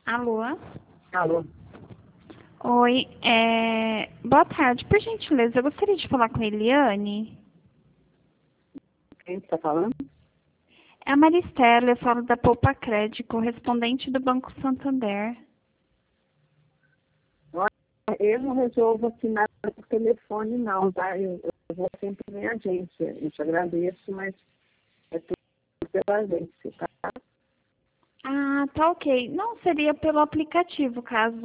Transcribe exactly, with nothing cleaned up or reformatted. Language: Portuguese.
Alô? Alô, Oi, é... boa tarde. Por gentileza, eu gostaria de falar com a Eliane. quem está falando? É a Maristela, eu falo da Poupa Crédito, correspondente do Banco Santander. Olha, eu não resolvo assinar por telefone, não, tá? Eu, eu vou sempre em agência. Eu te agradeço, mas é tudo pela agência, tá? Ah, tá ok. Não, seria pelo aplicativo, caso